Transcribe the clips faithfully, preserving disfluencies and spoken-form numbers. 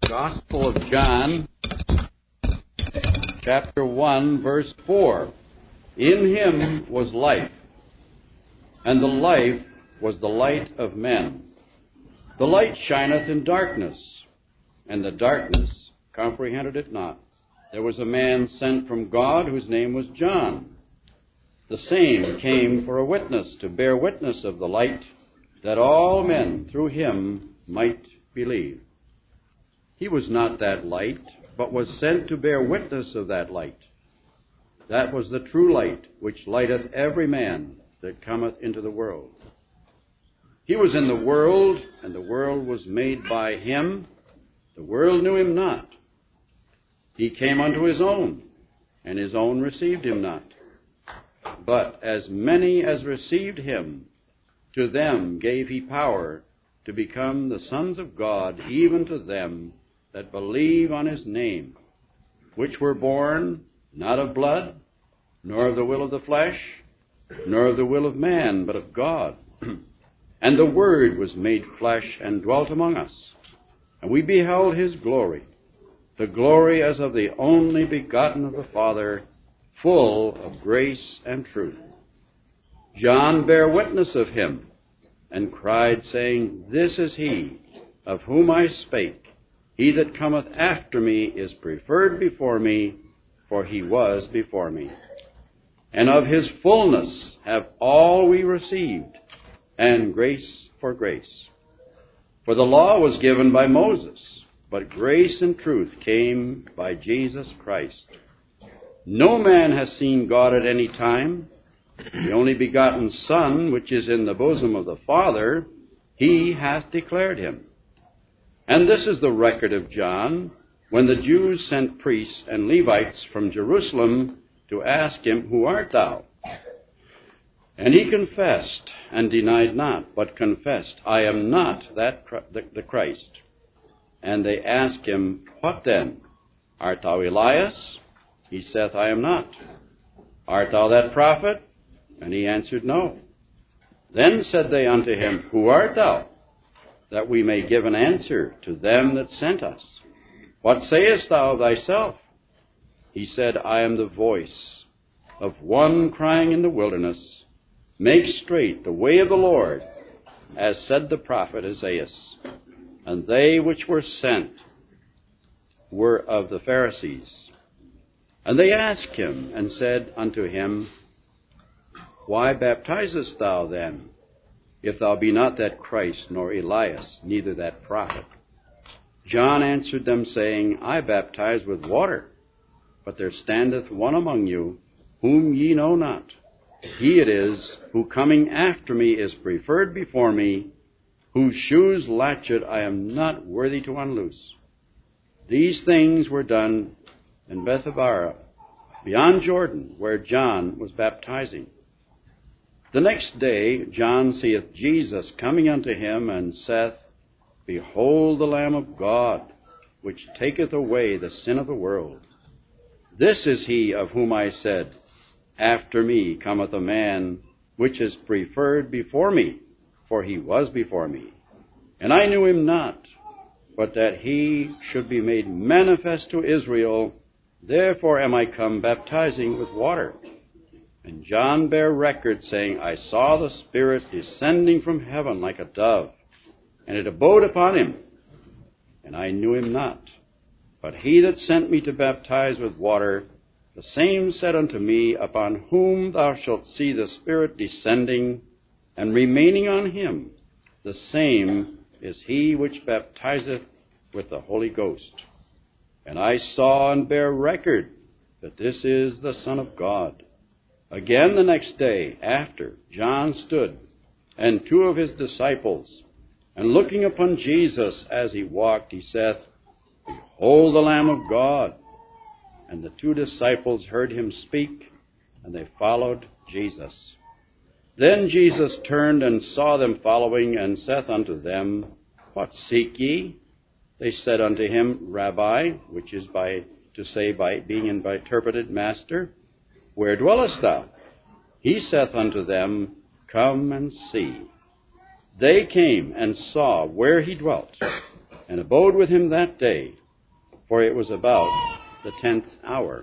Gospel of John, chapter one, verse four. In him was life, and the life was the light of men. The light shineth in darkness, and the darkness comprehended it not. There was a man sent from God whose name was John. The same came for a witness, to bear witness of the light, that all men through him might believe. He was not that light, but was sent to bear witness of that light. That was the true light, which lighteth every man that cometh into the world. He was in the world, and the world was made by him. The world knew him not. He came unto his own, and his own received him not. But as many as received him, to them gave he power to become the sons of God, even to them that believe on his name, which were born not of blood, nor of the will of the flesh, nor of the will of man, but of God. And the Word was made flesh and dwelt among us, and we beheld his glory, the glory as of the only begotten of the Father, full of grace and truth. John bare witness of him, and cried, saying, This is he, of whom I spake. He that cometh after me is preferred before me, for he was before me. And of his fullness have all we received, and grace for grace. For the law was given by Moses, but grace and truth came by Jesus Christ. No man has seen God at any time. The only begotten Son, which is in the bosom of the Father, he hath declared him. And this is the record of John, when the Jews sent priests and Levites from Jerusalem to ask him, Who art thou? And he confessed, and denied not, but confessed, I am not that the Christ. And they asked him, What then? Art thou Elias? He saith, I am not. Art thou that prophet? And he answered, No. Then said they unto him, Who art thou? That we may give an answer to them that sent us. What sayest thou of thyself? He said, I am the voice of one crying in the wilderness, Make straight the way of the Lord, as said the prophet Isaiah. And they which were sent were of the Pharisees. And they asked him, and said unto him, Why baptizest thou then, if thou be not that Christ, nor Elias, neither that prophet? John answered them, saying, I baptize with water, but there standeth one among you, whom ye know not. He it is, who coming after me is preferred before me, whose shoes latchet I am not worthy to unloose. These things were done in Bethabara, beyond Jordan, where John was baptizing. The next day John seeth Jesus coming unto him, and saith, Behold the Lamb of God, which taketh away the sin of the world. This is he of whom I said, After me cometh a man, which is preferred before me, for he was before me. And I knew him not, but that he should be made manifest to Israel. Therefore am I come baptizing with water. And John bare record, saying, I saw the Spirit descending from heaven like a dove, and it abode upon him. And I knew him not. But he that sent me to baptize with water, the same said unto me, Upon whom thou shalt see the Spirit descending and remaining on him, the same is he which baptizeth with the Holy Ghost. And I saw and bare record that this is the Son of God. Again the next day after, John stood, and two of his disciples, and looking upon Jesus as he walked, he saith, Behold the Lamb of God. And the two disciples heard him speak, and they followed Jesus. Then Jesus turned and saw them following, and saith unto them, What seek ye? They said unto him, Rabbi, which is by to say by being interpreted, Master, where dwellest thou? He saith unto them, Come and see. They came and saw where he dwelt, and abode with him that day, for it was about the tenth hour.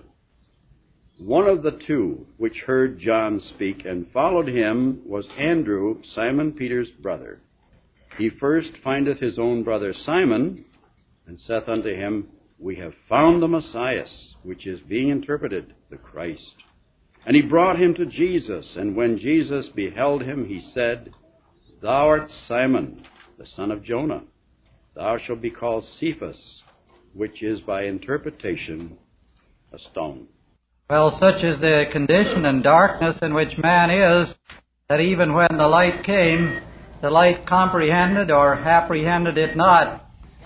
One of the two which heard John speak and followed him was Andrew, Simon Peter's brother. He first findeth his own brother Simon, and saith unto him, We have found the Messiah, which is being interpreted, the Christ. And he brought him to Jesus, and when Jesus beheld him, he said, Thou art Simon, the son of Jonah. Thou shalt be called Cephas, which is by interpretation a stone. Well, such is the condition and darkness in which man is, that even when the light came, the light comprehended or apprehended it not.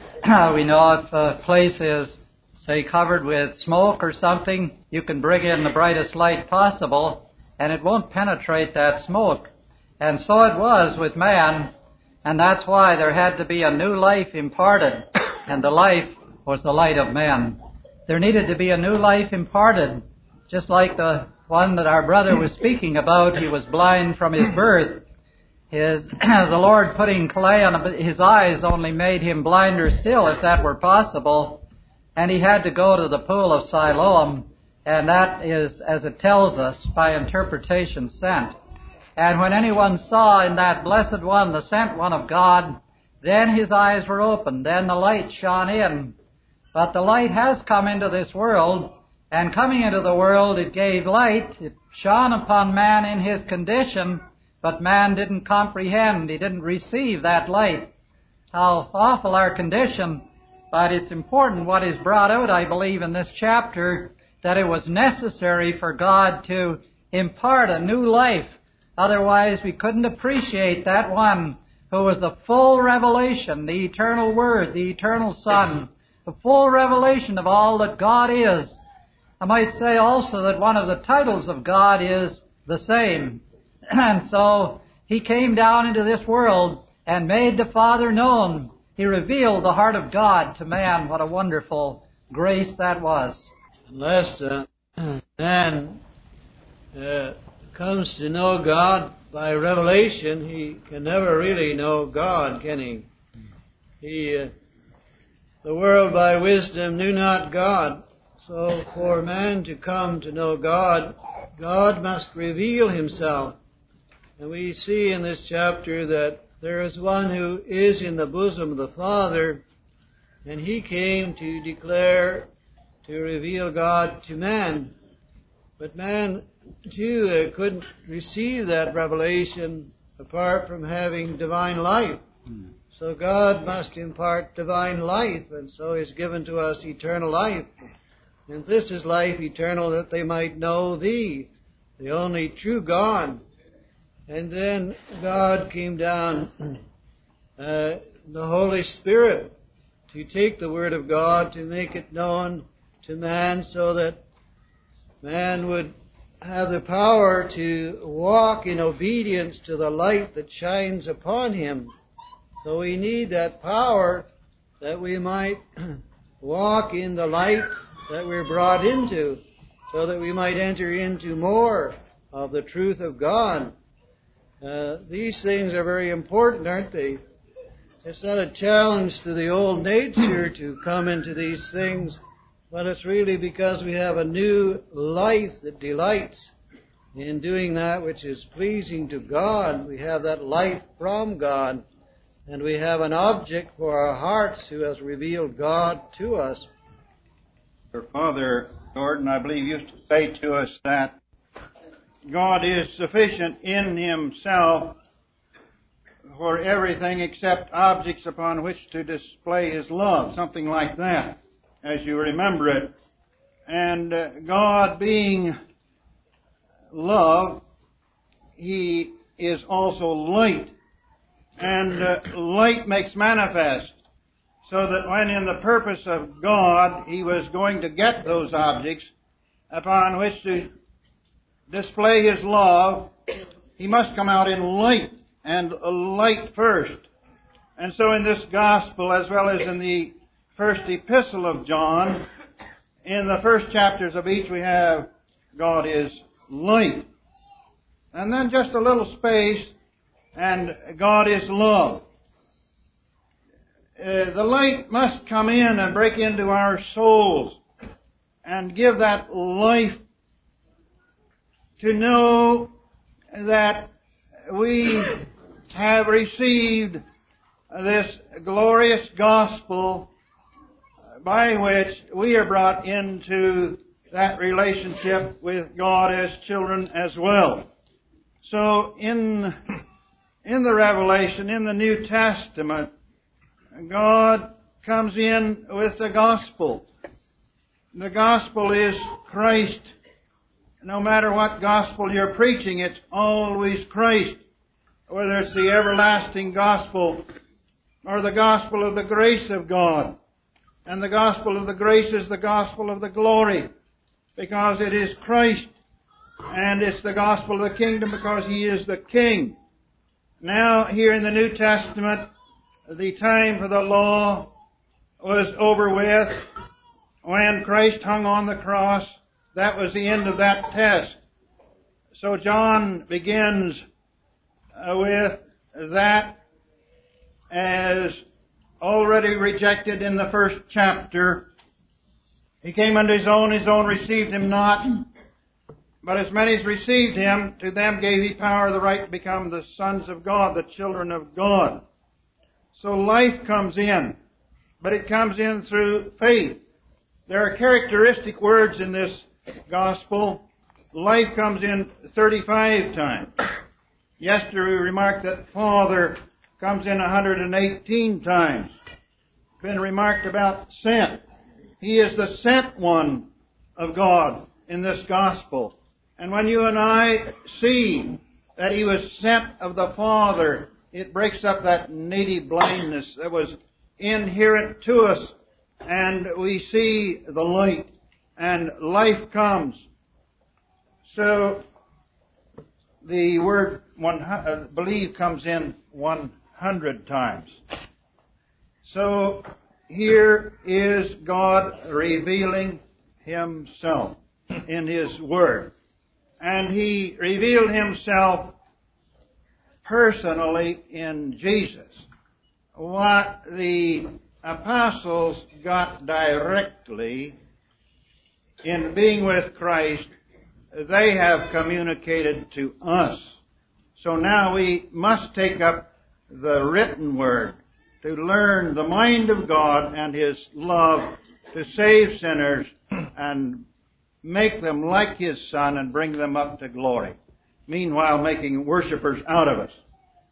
We know if a place is, say, covered with smoke or something, you can bring in the brightest light possible, and it won't penetrate that smoke. And so it was with man, and that's why there had to be a new life imparted, and the life was the light of men. There needed to be a new life imparted, just like the one that our brother was speaking about. He was blind from his birth. His, the Lord putting clay on his eyes only made him blinder still, if that were possible. And he had to go to the pool of Siloam, and that is, as it tells us, by interpretation sent. And when anyone saw in that blessed one, the sent one of God, then his eyes were opened, then the light shone in. But the light has come into this world, and coming into the world, it gave light. It shone upon man in his condition, but man didn't comprehend. He didn't receive that light. How awful our condition. But it's important what is brought out, I believe, in this chapter, that it was necessary for God to impart a new life. Otherwise, we couldn't appreciate that one who was the full revelation, the eternal Word, the eternal Son, the full revelation of all that God is. I might say also that one of the titles of God is the same. And so He came down into this world and made the Father known. He revealed the heart of God to man. What a wonderful grace that was. Unless uh, man uh, comes to know God by revelation, he can never really know God, can he? He, uh, the world by wisdom knew not God. So for man to come to know God, God must reveal Himself. And we see in this chapter that there is one who is in the bosom of the Father, and He came to declare, to reveal God to man. But man, too, uh, couldn't receive that revelation apart from having divine life. Hmm. So God must impart divine life, and so He's given to us eternal life. And this is life eternal, that they might know Thee, the only true God. And then God came down, uh, the Holy Spirit, to take the Word of God, to make it known to man, so that man would have the power to walk in obedience to the light that shines upon him. So we need that power that we might walk in the light that we're brought into, so that we might enter into more of the truth of God. Uh, these things are very important, aren't they? It's not a challenge to the old nature to come into these things, but it's really because we have a new life that delights in doing that which is pleasing to God. We have that life from God, and we have an object for our hearts who has revealed God to us. Your Father, Gordon, I believe, used to say to us that God is sufficient in Himself for everything except objects upon which to display His love, something like that, as you remember it. And uh, God being love, He is also light. And uh, light makes manifest. So that when in the purpose of God He was going to get those objects upon which to display His love, He must come out in light, and light first. And so in this gospel, as well as in the first epistle of John, in the first chapters of each we have God is light. And then just a little space, and God is love. uh, the light must come in and break into our souls and give that life to know that we have received this glorious gospel by which we are brought into that relationship with God as children as well. So in, in the Revelation, in the New Testament, God comes in with the gospel. The gospel is Christ. No matter what gospel you're preaching, it's always Christ. Whether it's the everlasting gospel or the gospel of the grace of God. And the gospel of the grace is the gospel of the glory, because it is Christ. And it's the gospel of the kingdom because He is the King. Now, here in the New Testament, the time for the law was over with. When Christ hung on the cross, that was the end of that test. So John begins with that as already rejected in the first chapter. He came unto His own, His own received Him not. But as many as received Him, to them gave He power, the right to become the sons of God, the children of God. So life comes in, but it comes in through faith. There are characteristic words in this gospel. Life comes in thirty-five times. Yesterday we remarked that Father comes in one hundred eighteen times. Been remarked about sent. He is the sent one of God in this gospel. And when you and I see that He was sent of the Father, it breaks up that native blindness that was inherent to us, and we see the light, and life comes. So the word one, uh, believe comes in one hundred times. So here is God revealing Himself in His Word. And He revealed Himself personally in Jesus. What the apostles got directly in being with Christ, they have communicated to us. So now we must take up the written Word to learn the mind of God and His love to save sinners and make them like His Son and bring them up to glory. Meanwhile, making worshipers out of us.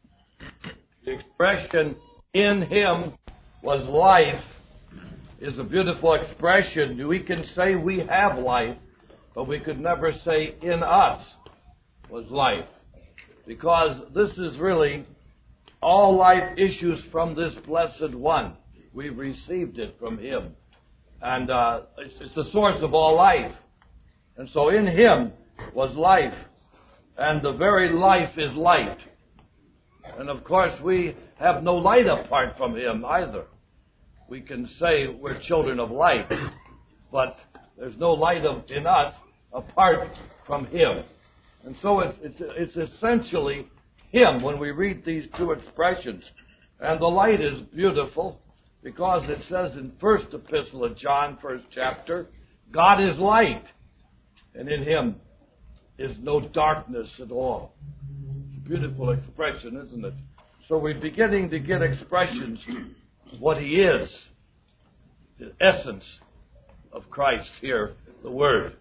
The expression, in Him was life, is a beautiful expression. We can say we have life, but we could never say in us was life. Because this is really, all life issues from this blessed one. We've received it from Him. And uh, it's, it's the source of all life. And so in Him was life. And the very life is light. And of course we have no light apart from Him either. We can say we're children of light, but there's no light of, in us apart from Him. And so it's, it's, it's essentially Him when we read these two expressions. And the light is beautiful because it says in first epistle of John, first chapter, God is light, and in Him is no darkness at all. It's a beautiful expression, isn't it? So we're beginning to get expressions of what He is, the essence of Christ here, the Word.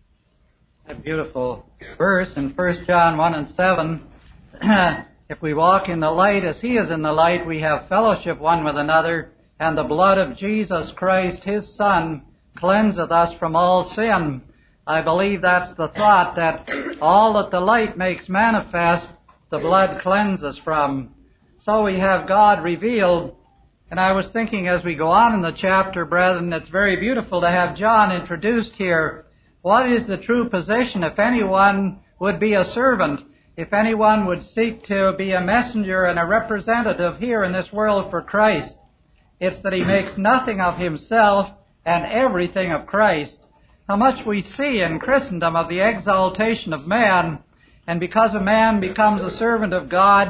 A beautiful verse in First John one and seven. If we walk in the light as He is in the light, we have fellowship one with another, and the blood of Jesus Christ, His Son, cleanseth us from all sin. I believe that's the thought, that all that the light makes manifest, the blood cleanses from. So we have God revealed. And I was thinking as we go on in the chapter, brethren, it's very beautiful to have John introduced here. What is the true position if anyone would be a servant, if anyone would seek to be a messenger and a representative here in this world for Christ? It's that he makes nothing of himself and everything of Christ. How much we see in Christendom of the exaltation of man, and because a man becomes a servant of God,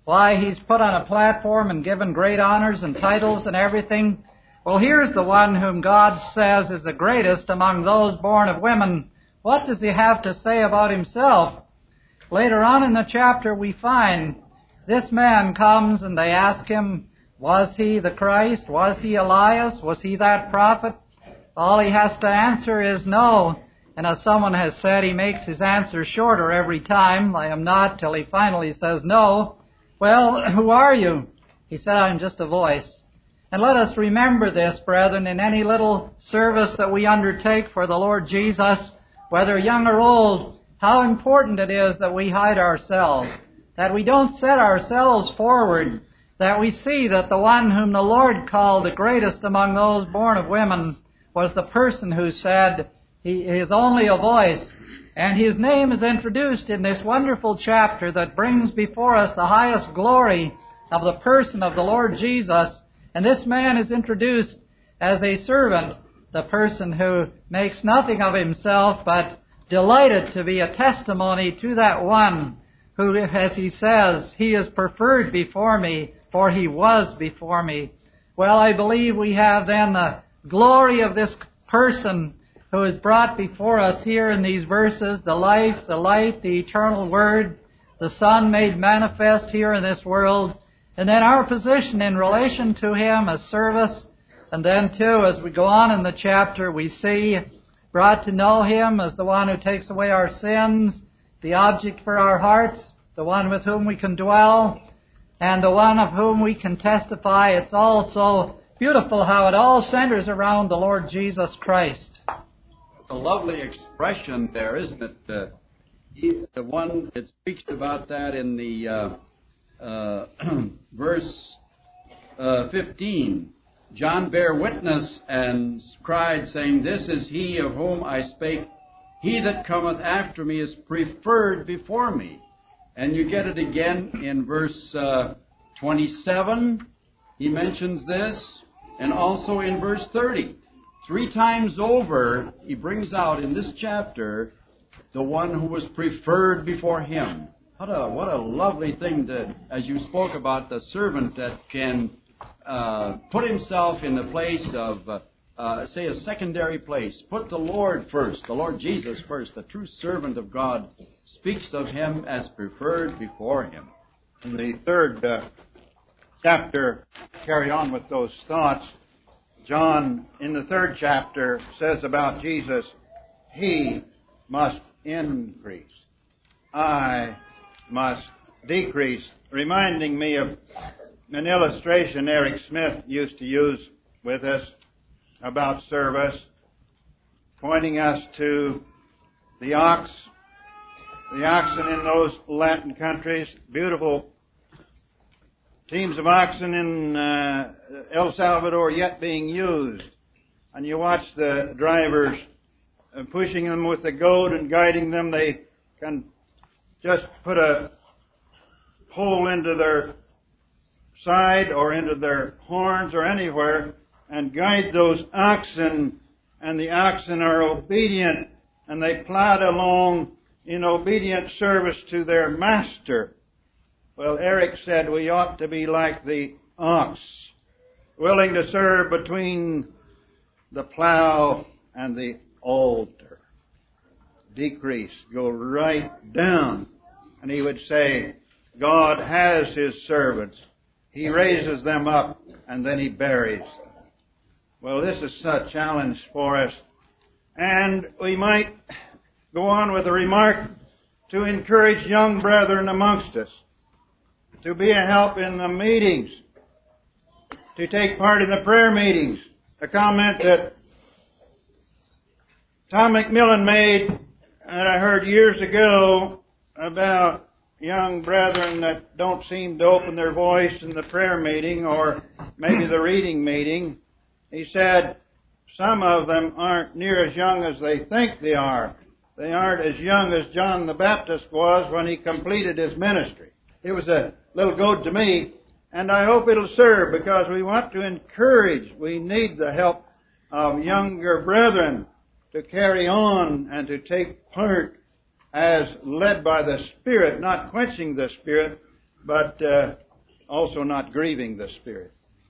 why he's put on a platform and given great honors and titles and everything. Well, here's the one whom God says is the greatest among those born of women. What does he have to say about himself? Later on in the chapter we find this man comes and they ask him, was he the Christ? Was he Elias? Was he that prophet? All he has to answer is no. And as someone has said, he makes his answer shorter every time. I am not, till he finally says no. Well, who are you? He said, I'm just a voice. And let us remember this, brethren, in any little service that we undertake for the Lord Jesus, whether young or old, how important it is that we hide ourselves, that we don't set ourselves forward, that we see that the one whom the Lord called the greatest among those born of women was the person who said he is only a voice. And his name is introduced in this wonderful chapter that brings before us the highest glory of the person of the Lord Jesus. And this man is introduced as a servant, the person who makes nothing of himself, but delighted to be a testimony to that one who, as he says, he is preferred before me, for he was before me. Well, I believe we have then the glory of this person who is brought before us here in these verses, the life, the light, the eternal Word, the Son made manifest here in this world, and then our position in relation to him as service. And then, too, as we go on in the chapter, we see brought to know him as the one who takes away our sins, the object for our hearts, the one with whom we can dwell, and the one of whom we can testify. It's all so beautiful how it all centers around the Lord Jesus Christ. It's a lovely expression there, isn't it? Uh, he, the one that speaks about that in the uh, uh, verse uh, fifteen. John bare witness and cried, saying, This is he of whom I spake. He that cometh after me is preferred before me. And you get it again in verse uh, twenty-seven. He mentions this. And also in verse thirty. Three times over, he brings out in this chapter the one who was preferred before him. What a, what a lovely thing to, as you spoke about, the servant that can uh, put himself in the place of, uh, uh, say, a secondary place. Put the Lord first, the Lord Jesus first. The true servant of God speaks of him as preferred before him. In the third uh, chapter, carry on with those thoughts. John, in the third chapter, says about Jesus, He must increase. I must decrease. Reminding me of an illustration Eric Smith used to use with us about service, pointing us to the ox, the oxen in those Latin countries, beautiful teams of oxen in uh, El Salvador yet being used. And you watch the drivers uh, pushing them with the goad and guiding them. They can just put a hole into their side or into their horns or anywhere and guide those oxen. And the oxen are obedient and they plod along in obedient service to their master. Well, Eric said we ought to be like the ox, willing to serve between the plow and the altar. Decrease, go right down. And he would say, God has His servants. He raises them up and then He buries them. Well, this is a challenge for us. And we might go on with a remark to encourage young brethren amongst us to be a help in the meetings, to take part in the prayer meetings. A comment that Tom McMillan made, that I heard years ago, about young brethren that don't seem to open their voice in the prayer meeting or maybe the reading meeting. He said, some of them aren't near as young as they think they are. They aren't as young as John the Baptist was when he completed his ministry. It was a little goad to me, and I hope it'll serve because we want to encourage. We need the help of younger brethren to carry on and to take part as led by the Spirit, not quenching the Spirit, but uh, also not grieving the Spirit.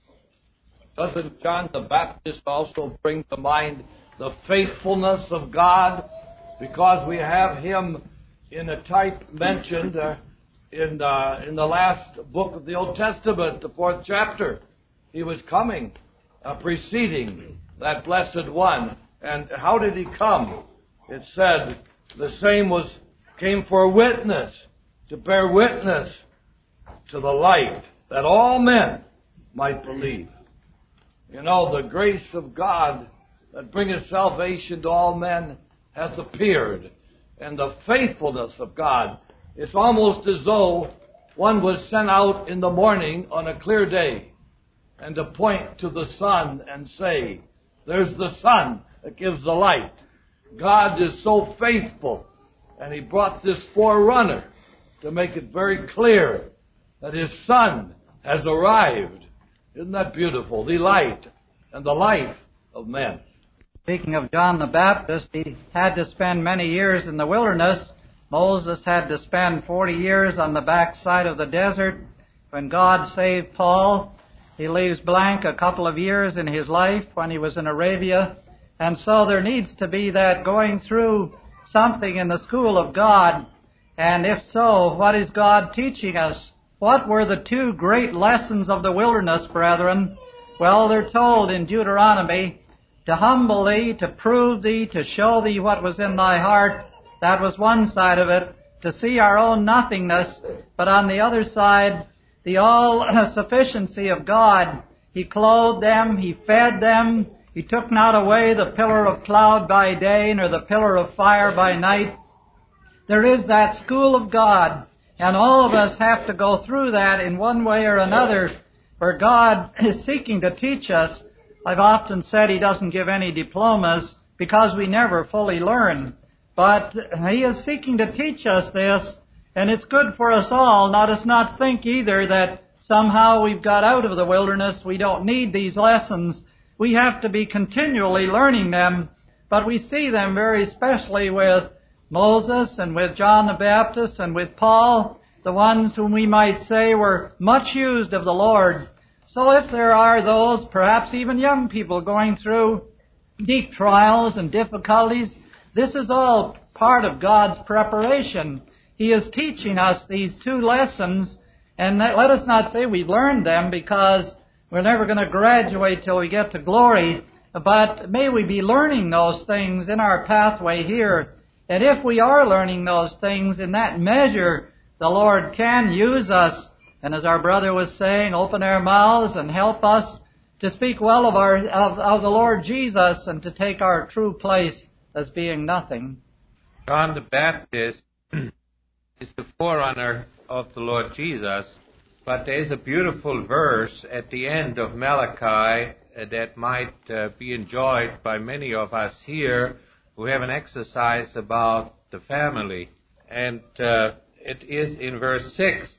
Doesn't John the Baptist also bring to mind the faithfulness of God? Because we have him in a type mentioned uh, in, uh, in the last book of the Old Testament, the fourth chapter. He was coming, uh, preceding that blessed one. And how did he come? It said the same was came for a witness, to bear witness to the light, that all men might believe. You know, the grace of God that bringeth salvation to all men hath appeared, and the faithfulness of God. It's almost as though one was sent out in the morning on a clear day, and to point to the sun and say, there's the sun that gives the light. God is so faithful, and he brought this forerunner to make it very clear that his Son has arrived. Isn't that beautiful? The light and the life of men. Speaking of John the Baptist, he had to spend many years in the wilderness. Moses had to spend forty years on the backside of the desert. When God saved Paul, he leaves blank a couple of years in his life when he was in Arabia. And so there needs to be that going through something in the school of God. And if so, what is God teaching us? What were the two great lessons of the wilderness, brethren? Well, they're told in Deuteronomy, to humble thee, to prove thee, to show thee what was in thy heart. That was one side of it, to see our own nothingness. But on the other side, the all-sufficiency of God. He clothed them, he fed them, he took not away the pillar of cloud by day, nor the pillar of fire by night. There is that school of God, and all of us have to go through that in one way or another, where God is seeking to teach us. I've often said he doesn't give any diplomas because we never fully learn. But he is seeking to teach us this, and it's good for us all. Let us not think either that somehow we've got out of the wilderness, we don't need these lessons. We have to be continually learning them, but we see them very especially with Moses and with John the Baptist and with Paul, the ones whom we might say were much used of the Lord. So if there are those, perhaps even young people, going through deep trials and difficulties, this is all part of God's preparation. He is teaching us these two lessons, and let us not say we've learned them because we're never going to graduate till we get to glory, but may we be learning those things in our pathway here. And if we are learning those things in that measure, the Lord can use us. And as our brother was saying, open our mouths and help us to speak well of our of, of the Lord Jesus and to take our true place as being nothing. John the Baptist is the forerunner of the Lord Jesus, but there is a beautiful verse at the end of Malachi uh, that might uh, be enjoyed by many of us here who have an exercise about the family. And uh, it is in verse six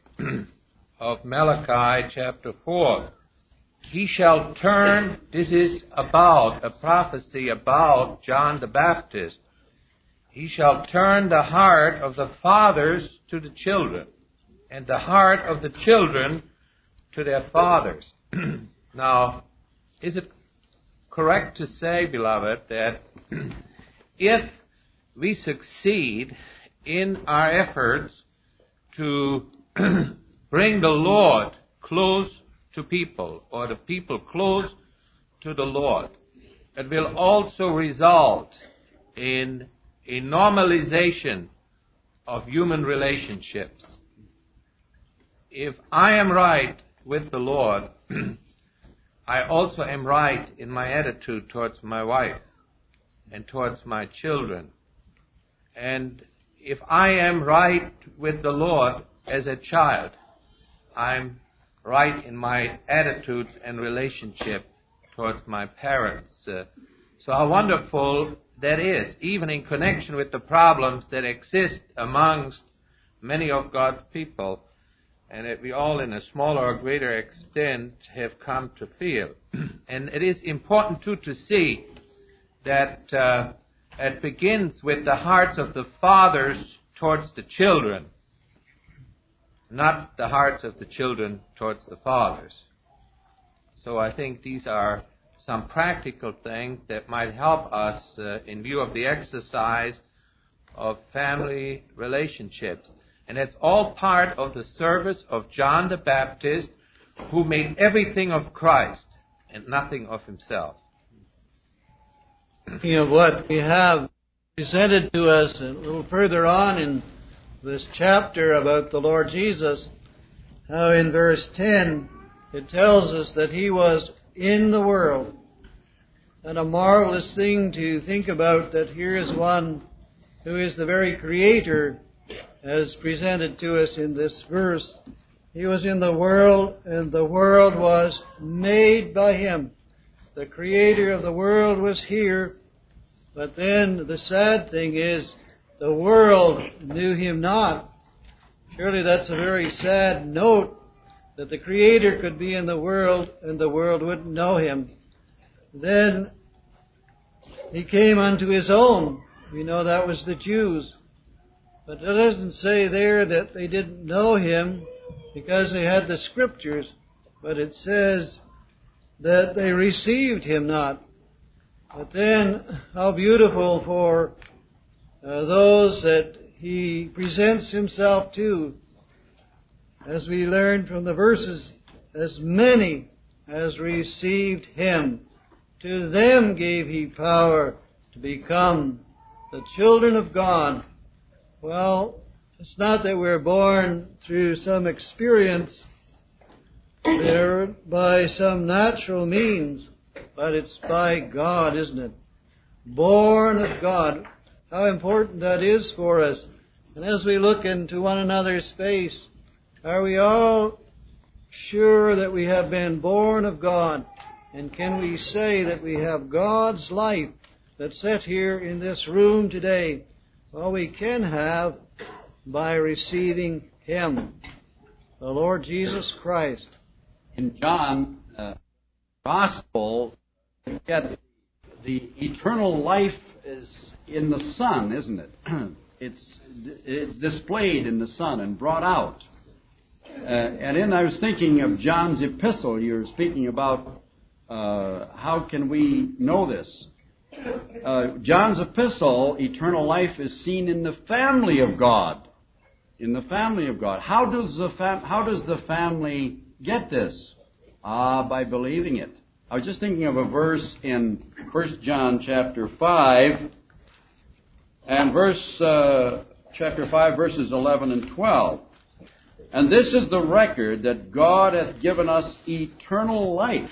of Malachi chapter four. He shall turn, this is about a prophecy about John the Baptist. He shall turn the heart of the fathers to the children, and the heart of the children to their fathers. Now, is it correct to say, beloved, that if we succeed in our efforts to bring the Lord close to people, or the people close to the Lord, it will also result in a normalization of human relationships. If I am right with the Lord, I also am right in my attitude towards my wife and towards my children. And if I am right with the Lord as a child, I'm right in my attitudes and relationship towards my parents. Uh, so how wonderful that is, even in connection with the problems that exist amongst many of God's people, and that we all in a smaller or greater extent have come to feel. And it is important too to see that uh, it begins with the hearts of the fathers towards the children. not the hearts of the children towards the fathers. So I think these are some practical things that might help us uh, in view of the exercise of family relationships. And it's all part of the service of John the Baptist, who made everything of Christ and nothing of himself. Speaking of what we have presented to us a little further on in this chapter about the Lord Jesus, how in verse ten it tells us that He was in the world. And a marvelous thing to think about, that here is one who is the very Creator, as presented to us in this verse. He was in the world, and the world was made by Him. The Creator of the world was here, but then the sad thing is, the world knew Him not. Surely that's a very sad note, that the Creator could be in the world and the world wouldn't know Him. Then He came unto His own. We know that was the Jews. But it doesn't say there that they didn't know Him because they had the Scriptures, but it says that they received Him not. But then, how beautiful for uh, those that He presents Himself to. As we learn from the verses, as many as received Him, to them gave He power to become the children of God. Well, it's not that we're born through some experience there by some natural means, but it's by God, isn't it? Born of God. How important that is for us. And as we look into one another's face, are we all sure that we have been born of God? And can we say that we have God's life that's set here in this room today? Well, we can have by receiving Him, the Lord Jesus Christ. In John, uh, Gospel, we get the eternal life is in the Son, isn't it? It's, it's displayed in the Son and brought out. Uh, and then I was thinking of John's epistle. You're speaking about uh, how can we know this? Uh, John's epistle, eternal life, is seen in the family of God. In the family of God. How does the fam- how does the family get this? Ah, by believing it. I was just thinking of a verse in First John chapter five, and verse uh, chapter five, verses eleven and twelve. And this is the record, that God hath given us eternal life,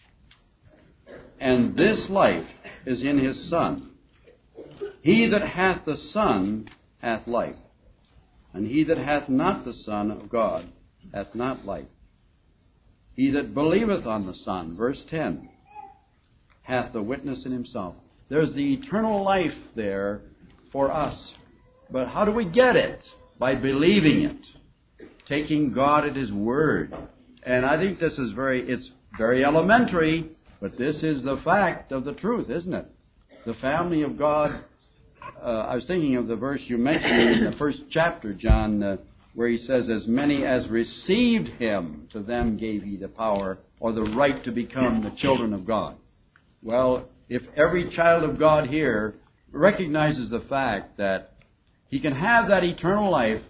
and this life is in His Son. He that hath the Son hath life, and he that hath not the Son of God hath not life. He that believeth on the Son, verse ten, hath the witness in himself. There's the eternal life there for us. But how do we get it? By believing it, taking God at His word. And I think this is very, it's very elementary, but this is the fact of the truth, isn't it? The family of God. Uh, I was thinking of the verse you mentioned in the first chapter, John, uh, where He says, as many as received Him, to them gave He the power or the right to become the children of God. Well, if every child of God here recognizes the fact that he can have that eternal life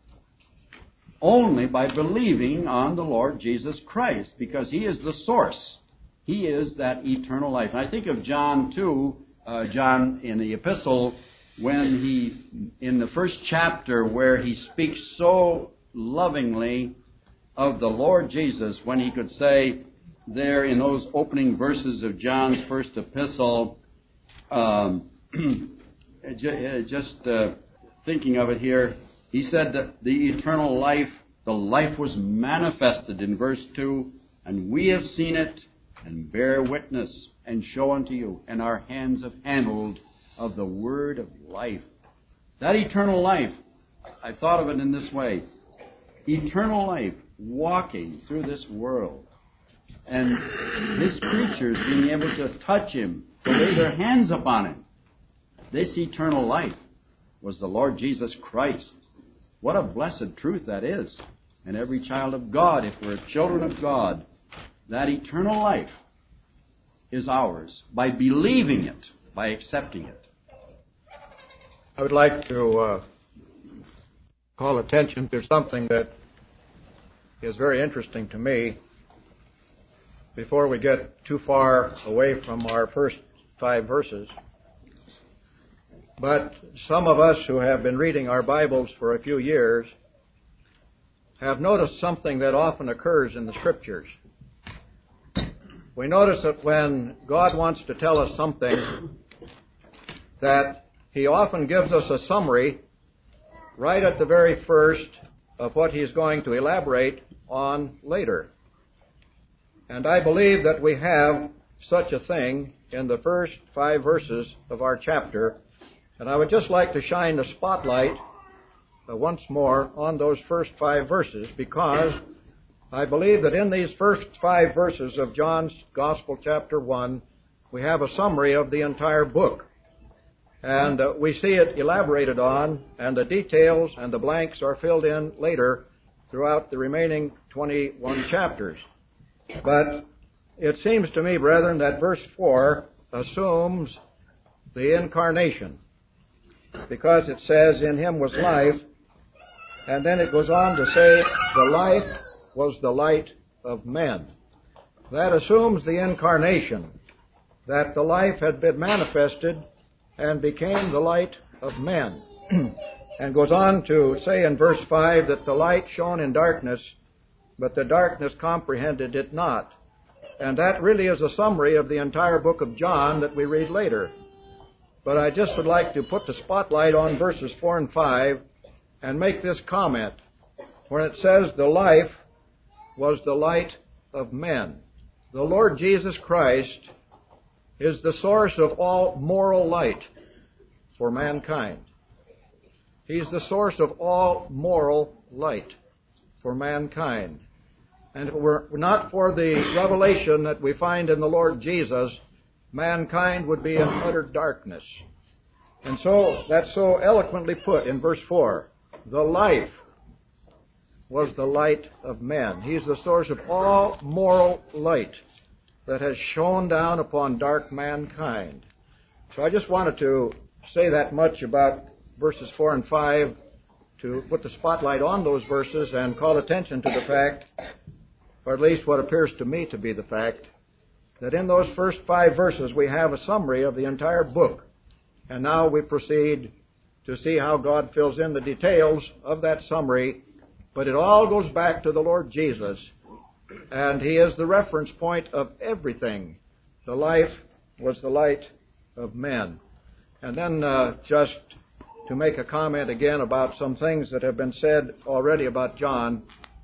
only by believing on the Lord Jesus Christ, because He is the source. He is that eternal life. And I think of John too, uh, John in the epistle, when he, in the first chapter, where he speaks so lovingly of the Lord Jesus, when he could say there in those opening verses of John's first epistle, um, just uh, thinking of it here, he said that the eternal life, the life was manifested in verse two, and we have seen it and bear witness and show unto you, and our hands have handled of the word of life. That eternal life, I thought of it in this way. Eternal life, walking through this world, and His creatures being able to touch Him, to lay their hands upon Him. This eternal life was the Lord Jesus Christ. What a blessed truth that is. and every child of God, if we're children of God, that eternal life is ours by believing it, by accepting it. I would like to uh, call attention to something that is very interesting to me before we get too far away from our first five verses. But some of us who have been reading our Bibles for a few years have noticed something that often occurs in the Scriptures. We notice that when God wants to tell us something, that He often gives us a summary right at the very first of what He's going to elaborate on later. And I believe that we have such a thing in the first five verses of our chapter. And I would just like to shine the spotlight uh, once more on those first five verses, because I believe that in these first five verses of John's Gospel, chapter one, we have a summary of the entire book. And uh, we see it elaborated on, and the details and the blanks are filled in later throughout the remaining twenty-one chapters. But it seems to me, brethren, that verse four assumes the incarnation, because it says, in Him was life, and then it goes on to say, the life was the light of men. That assumes the incarnation, that the life had been manifested and became the light of men. And goes on to say in verse five that the light shone in darkness, but the darkness comprehended it not. And that really is a summary of the entire book of John that we read later. But I just would like to put the spotlight on verses four and five and make this comment, where it says the life was the light of men. The Lord Jesus Christ is the source of all moral light for mankind. He's the source of all moral light for mankind. And if it were not for the revelation that we find in the Lord Jesus, mankind would be in utter darkness. And so that's so eloquently put in verse four. The life was the light of men. He's the source of all moral light that has shone down upon dark mankind. So I just wanted to say that much about verses four and five, to put the spotlight on those verses and call attention to the fact, or at least what appears to me to be the fact, that in those first five verses we have a summary of the entire book. And now we proceed to see how God fills in the details of that summary. But it all goes back to the Lord Jesus, and He is the reference point of everything. The life was the light of men. And then uh, just to make a comment again about some things that have been said already about John,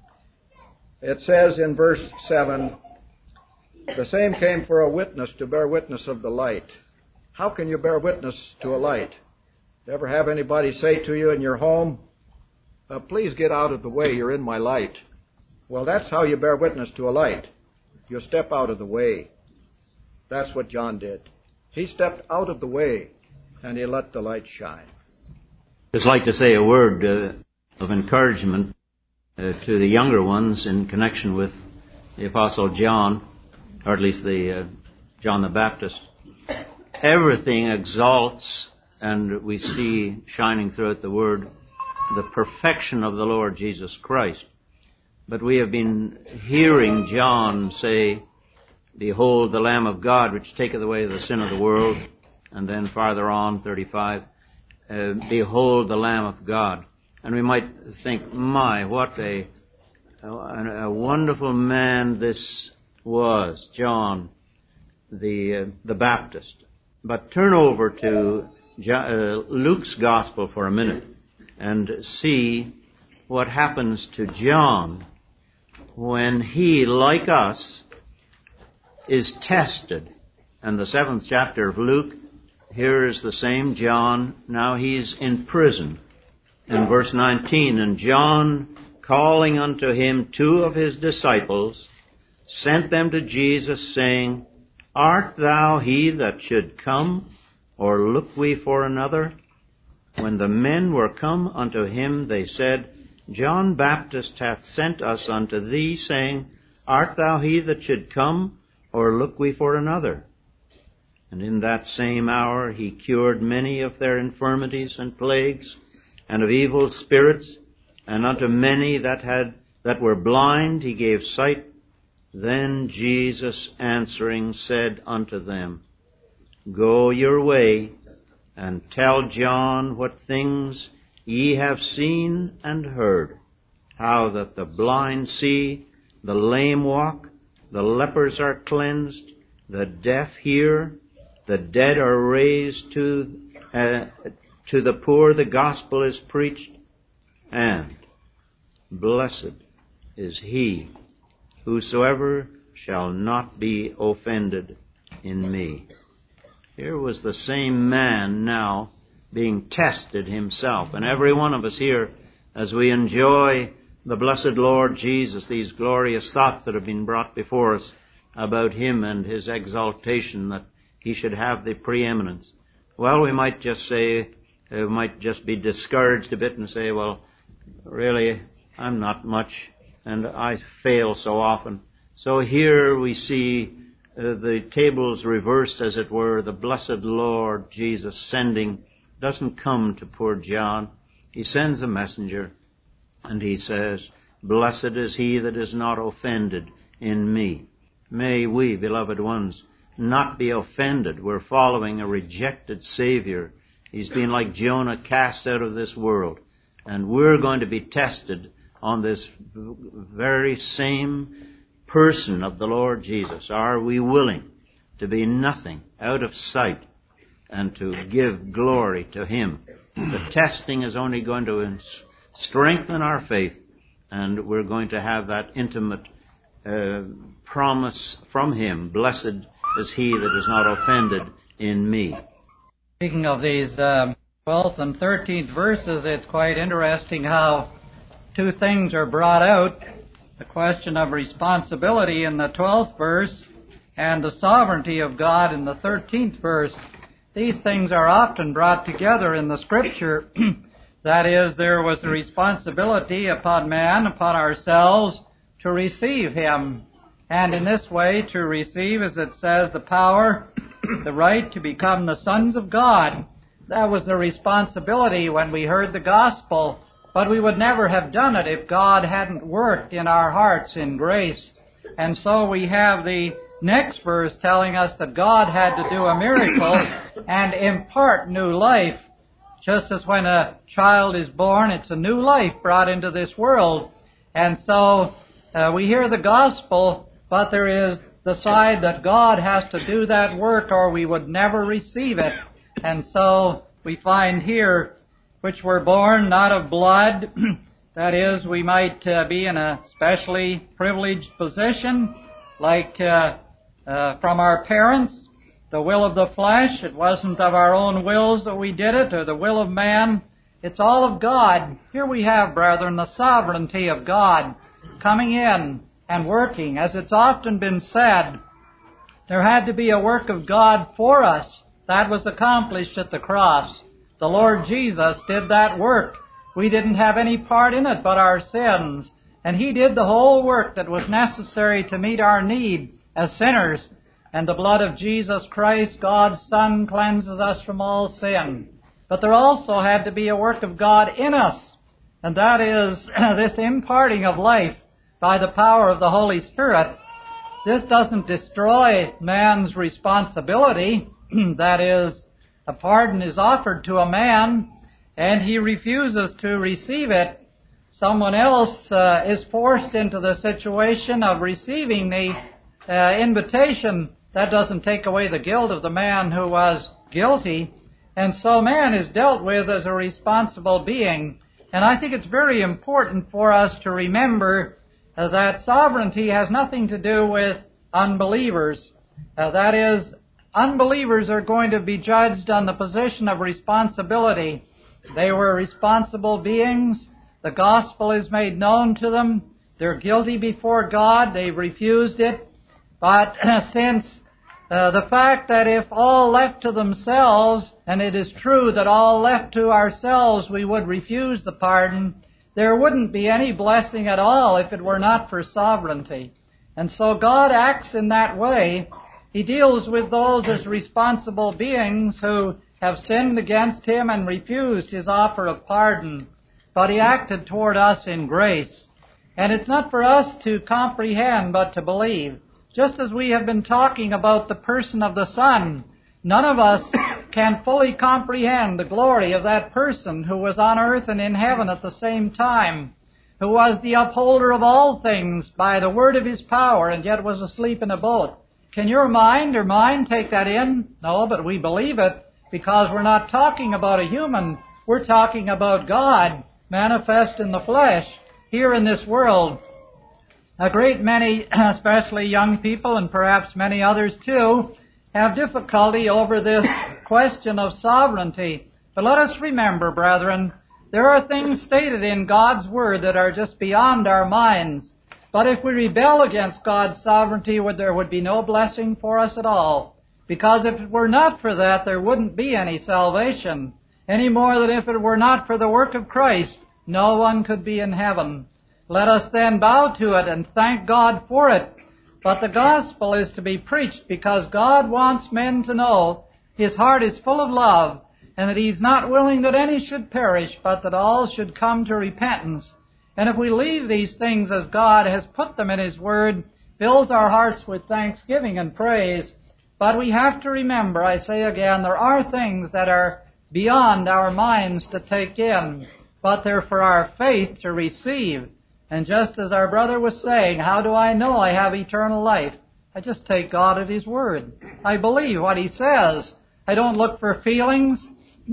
it says in verse seven, the same came for a witness to bear witness of the light. How can you bear witness to a light? Ever have anybody say to you in your home, uh, please get out of the way, you're in my light? Well, that's how you bear witness to a light. You step out of the way. That's what John did. He stepped out of the way, and he let the light shine. I'd just like to say a word uh, of encouragement uh, to the younger ones in connection with the Apostle John, or at least the uh, John the Baptist. Everything exalts, and we see shining throughout the Word, the perfection of the Lord Jesus Christ. But we have been hearing John say, behold the Lamb of God, which taketh away the sin of the world. And then farther on, thirty-five, uh, behold the Lamb of God. And we might think, my, what a, a, a wonderful man this was, John the, uh, the Baptist. But turn over to John, uh, Luke's Gospel for a minute and see what happens to John when he, like us, is tested. And the seventh chapter of Luke, here is the same John. Now he's in prison. In verse nineteen, and John, calling unto him two of his disciples, sent them to Jesus, saying, art thou he that should come, or look we for another? When the men were come unto him, they said, John Baptist hath sent us unto thee, saying, Art thou he that should come, or look we for another? And in that same hour he cured many of their infirmities and plagues, and of evil spirits, and unto many that had that were blind he gave sight. Then Jesus answering said unto them, Go your way, and tell John what things ye have seen and heard, how that the blind see, the lame walk, the lepers are cleansed, the deaf hear, the dead are raised to, uh, to the poor the gospel is preached, and blessed is he whosoever shall not be offended in me. Here was the same man now being tested himself. And every one of us here, as we enjoy the blessed Lord Jesus, these glorious thoughts that have been brought before us about him and his exaltation, that he should have the preeminence. Well, we might just say, uh, we might just be discouraged a bit and say, well, really, I'm not much, and I fail so often. So here we see uh, the tables reversed, as it were. The blessed Lord Jesus sending, doesn't come to poor John. He sends a messenger, and he says, Blessed is he that is not offended in me. May we, beloved ones, not be offended. We're following a rejected Savior. He's been like Jonah, cast out of this world. And we're going to be tested on this very same person of the Lord Jesus. Are we willing to be nothing, out of sight, and to give glory to him? The testing is only going to strengthen our faith, and we're going to have that intimate uh, promise from him. Blessed is he that is not offended in me. Speaking of these um, twelfth and thirteenth verses, it's quite interesting how two things are brought out. The question of responsibility in the twelfth verse and the sovereignty of God in the thirteenth verse. These things are often brought together in the Scripture. That is, there was the responsibility upon man, upon ourselves, to receive him. And in this way, to receive, as it says, the power, the right to become the sons of God. That was the responsibility when we heard the gospel. But we would never have done it if God hadn't worked in our hearts in grace. And so we have the next verse telling us that God had to do a miracle and impart new life. Just as when a child is born, it's a new life brought into this world. And so uh, we hear the gospel, but there is the side that God has to do that work or we would never receive it. And so we find here, which were born not of blood, that is, we might uh, be in a specially privileged position, like uh, uh, from our parents, the will of the flesh. It wasn't of our own wills that we did it, or the will of man. It's all of God. Here we have, brethren, the sovereignty of God coming in and working. As it's often been said, there had to be a work of God for us. That was accomplished at the cross. The Lord Jesus did that work. We didn't have any part in it but our sins. And He did the whole work that was necessary to meet our need as sinners. And the blood of Jesus Christ, God's Son, cleanses us from all sin. But there also had to be a work of God in us. And that is this imparting of life by the power of the Holy Spirit. This doesn't destroy man's responsibility. That is, a pardon is offered to a man, and he refuses to receive it. Someone else uh, is forced into the situation of receiving the uh, invitation. That doesn't take away the guilt of the man who was guilty. And so man is dealt with as a responsible being. And I think it's very important for us to remember uh, that sovereignty has nothing to do with unbelievers. Uh, that is, unbelievers are going to be judged on the position of responsibility. They were responsible beings. The gospel is made known to them. They're guilty before God. They've refused it. But since uh, the fact that if all left to themselves, and it is true that all left to ourselves we would refuse the pardon, there wouldn't be any blessing at all if it were not for sovereignty. And so God acts in that way. He deals with those as responsible beings who have sinned against Him and refused His offer of pardon. But He acted toward us in grace. And it's not for us to comprehend, but to believe. Just as we have been talking about the person of the Son, none of us can fully comprehend the glory of that person who was on earth and in heaven at the same time, who was the upholder of all things by the word of His power, and yet was asleep in a boat. Can your mind or mine take that in? No, but we believe it because we're not talking about a human. We're talking about God manifest in the flesh here in this world. A great many, especially young people and perhaps many others too, have difficulty over this question of sovereignty. But let us remember, brethren, there are things stated in God's Word that are just beyond our minds. But if we rebel against God's sovereignty, there would be no blessing for us at all. Because if it were not for that, there wouldn't be any salvation. Any more than if it were not for the work of Christ, no one could be in heaven. Let us then bow to it and thank God for it. But the gospel is to be preached because God wants men to know His heart is full of love, and that He's not willing that any should perish, but that all should come to repentance. And if we leave these things as God has put them in His Word, fills our hearts with thanksgiving and praise. But we have to remember, I say again, there are things that are beyond our minds to take in, but they're for our faith to receive. And just as our brother was saying, how do I know I have eternal life? I just take God at His word. I believe what He says. I don't look for feelings.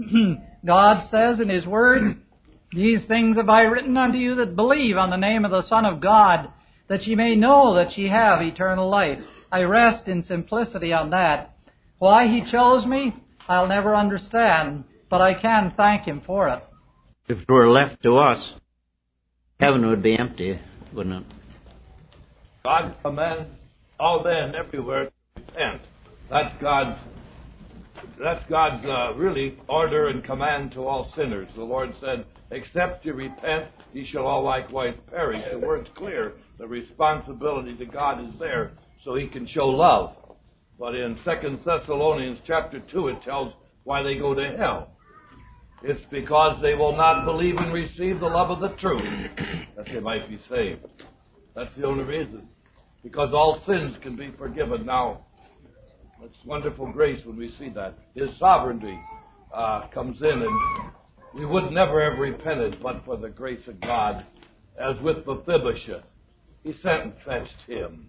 God says in His word, these things have I written unto you that believe on the name of the Son of God, that ye may know that ye have eternal life. I rest in simplicity on that. Why He chose me, I'll never understand, but I can thank Him for it. If it were left to us, heaven would be empty, wouldn't it? God commands all men everywhere to repent. That's God's, that's God's uh, really order and command to all sinners. The Lord said, except you repent, ye shall all likewise perish. The word's clear. The responsibility to God is there so He can show love. But in Second Thessalonians chapter two, it tells why they go to hell. It's because they will not believe and receive the love of the truth, that they might be saved. That's the only reason. Because all sins can be forgiven now. It's wonderful grace when we see that. His sovereignty uh, comes in, and we would never have repented but for the grace of God. As with Mephibosheth, He sent and fetched him.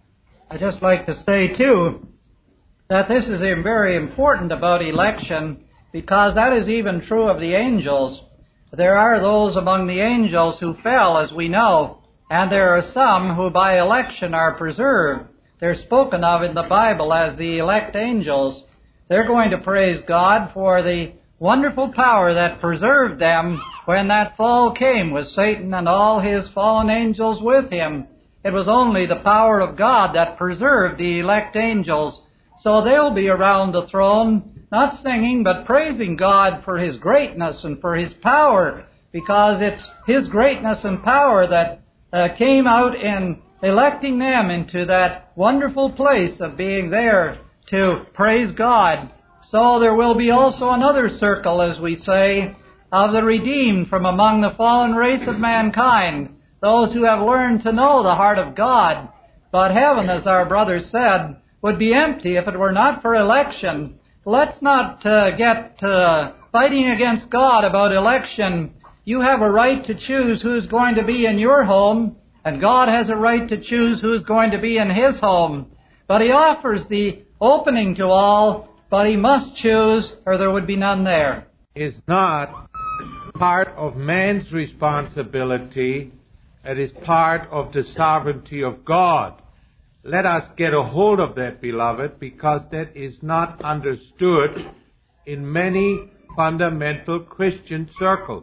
I'd just like to say, too, that this is very important about election, because that is even true of the angels. There are those among the angels who fell, as we know, and there are some who by election are preserved. They're spoken of in the Bible as the elect angels. They're going to praise God for the wonderful power that preserved them when that fall came with Satan and all his fallen angels with him. It was only the power of God that preserved the elect angels. So they'll be around the throne, not singing, but praising God for His greatness and for His power, because it's His greatness and power that uh, came out in electing them into that wonderful place of being there to praise God. So there will be also another circle, as we say, of the redeemed from among the fallen race of mankind, those who have learned to know the heart of God. But heaven, as our brother said, would be empty if it were not for election. Let's not uh, get uh, fighting against God about election. You have a right to choose who's going to be in your home, and God has a right to choose who's going to be in His home. But He offers the opening to all, but He must choose, or there would be none there. Is not part of man's responsibility. It is part of the sovereignty of God. Let us get a hold of that, beloved, because that is not understood in many fundamental Christian circles.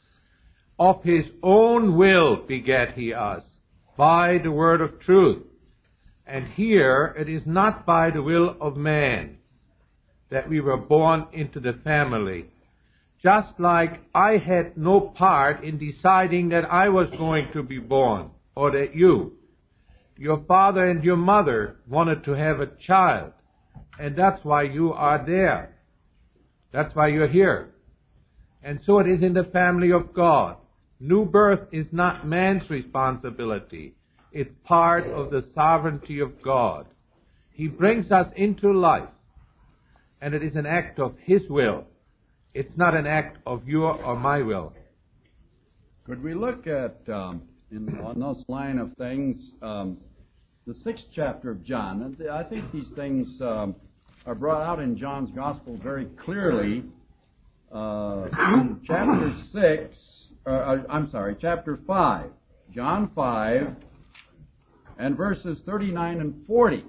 Of His own will begat He us, by the word of truth. And here it is not by the will of man that we were born into the family. just like I had no part in deciding that I was going to be born, or that you, your father and your mother wanted to have a child, and that's why you are there. That's why you're here. And so it is in the family of God. New birth is not man's responsibility. It's part of the sovereignty of God. He brings us into life, and it is an act of His will. It's not an act of your or my will. Could we look at, um, in, on this line of things, um, the sixth chapter of John? And I think these things um, are brought out in John's Gospel very clearly. Uh, chapter six, uh, I'm sorry, chapter five, John five, and verses thirty-nine and forty.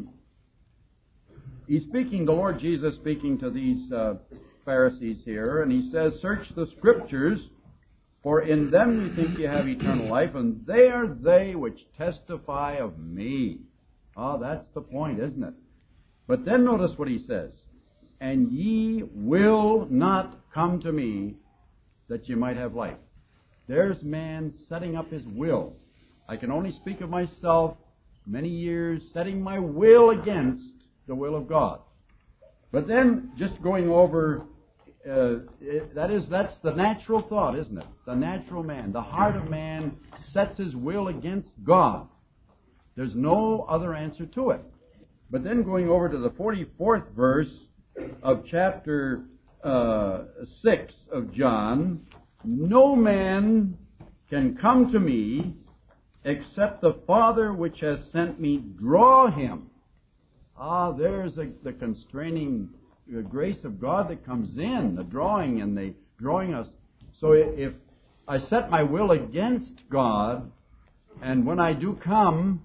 He's speaking, the Lord Jesus speaking to these uh, Pharisees here, and he says, "Search the Scriptures, for in them you think you have eternal life, and they are they which testify of me." Oh, that's the point, isn't it? But then notice what he says. "And ye will not come to me that ye might have life." There's man setting up his will. I can only speak of myself, many years setting my will against the will of God. But then, just going over, uh, it, that is, that's the natural thought, isn't it? The natural man. The heart of man sets his will against God. There's no other answer to it. But then going over to the forty-fourth verse of chapter uh, six of John, "No man can come to me except the Father which has sent me draw him." Ah, there's a, the constraining the grace of God that comes in, the drawing and the drawing us. So if I set my will against God, and when I do come,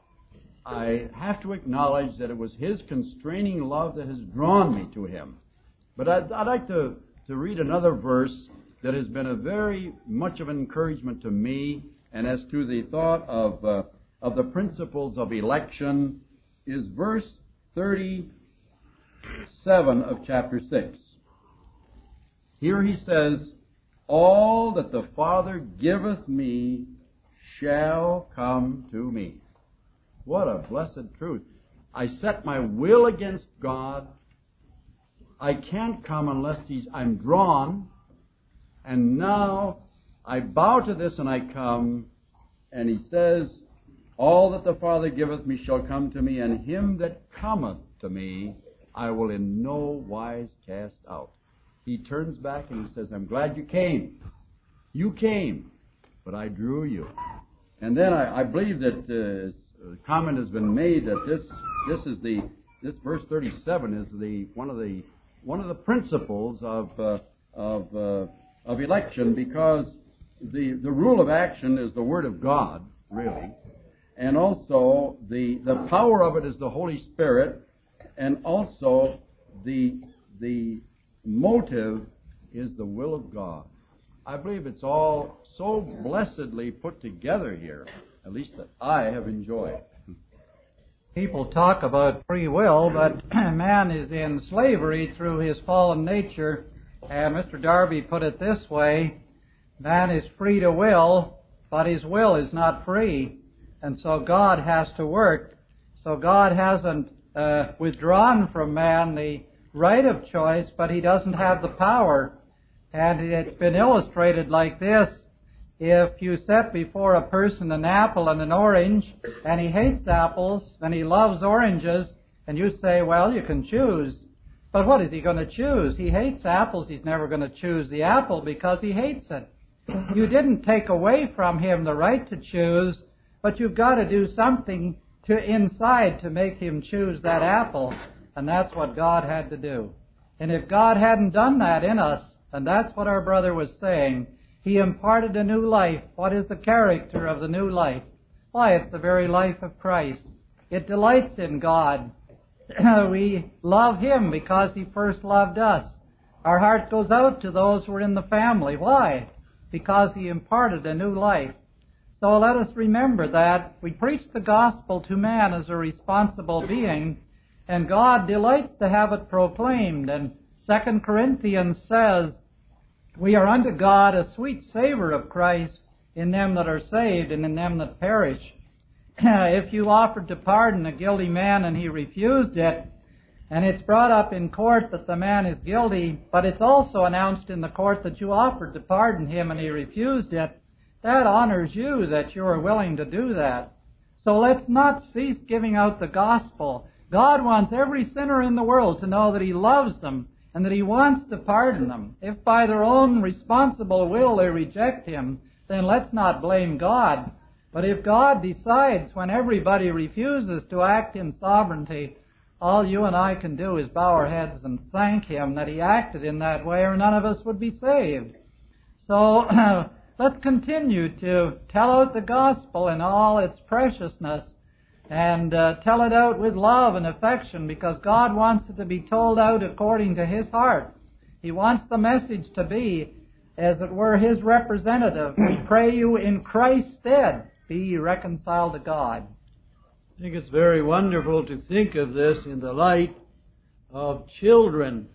I have to acknowledge that it was His constraining love that has drawn me to Him. But I'd, I'd like to, to read another verse that has been a very much of an encouragement to me, and as to the thought of uh, of the principles of election, is verse thirty-seven of chapter six. Here he says, "All that the Father giveth me shall come to me." What a blessed truth. I set my will against God. I can't come unless he's, I'm drawn. And now I bow to this and I come. And he says, "All that the Father giveth me shall come to me, and him that cometh to me I will in no wise cast out." He turns back and he says, "I'm glad you came. You came, but I drew you." And then I, I believe that uh, a comment has been made that this this is the this verse thirty-seven is the one of the one of the principles of uh, of uh, of election, because the the rule of action is the Word of God, really, and also the the power of it is the Holy Spirit, and also the the motive is the will of God. I believe it's all so blessedly put together here, at least that I have enjoyed. People talk about free will, but man is in slavery through his fallen nature. And Mister Darby put it this way: man is free to will, but his will is not free. And so God has to work. So God hasn't uh, withdrawn from man the right of choice, but he doesn't have the power. And it's been illustrated like this. If you set before a person an apple and an orange, and he hates apples, and he loves oranges, and you say, well, you can choose. But what is he going to choose? He hates apples. He's never going to choose the apple because he hates it. You didn't take away from him the right to choose, but you've got to do something to inside to make him choose that apple. And that's what God had to do. And if God hadn't done that in us, and that's what our brother was saying, He imparted a new life. What is the character of the new life? Why, it's the very life of Christ. It delights in God. We love Him because He first loved us. Our heart goes out to those who are in the family. Why? Because He imparted a new life. So let us remember that we preach the gospel to man as a responsible being, and God delights to have it proclaimed. And Second Corinthians says We are unto God a sweet savor of Christ in them that are saved and in them that perish. If you offered to pardon a guilty man and he refused it, and it's brought up in court that the man is guilty, but it's also announced in the court that you offered to pardon him and he refused it, that honors you that you are willing to do that. So let's not cease giving out the gospel. God wants every sinner in the world to know that He loves them and that He wants to pardon them. If by their own responsible will they reject Him, then let's not blame God. But if God decides when everybody refuses to act in sovereignty, all you and I can do is bow our heads and thank Him that He acted in that way, or none of us would be saved. So let's continue to tell out the gospel in all its preciousness and uh, tell it out with love and affection, because God wants it to be told out according to His heart. He wants the message to be, as it were, His representative. We pray you in Christ's stead, be ye reconciled to God. I think it's very wonderful to think of this in the light of children.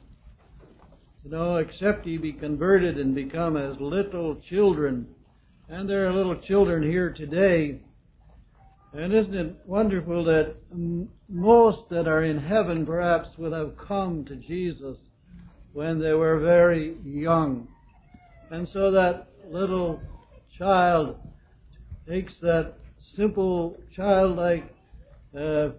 You know, except ye be converted and become as little children. And there are little children here today. And isn't it wonderful that most that are in heaven perhaps will have come to Jesus when they were very young. And so that little child takes that simple childlike uh,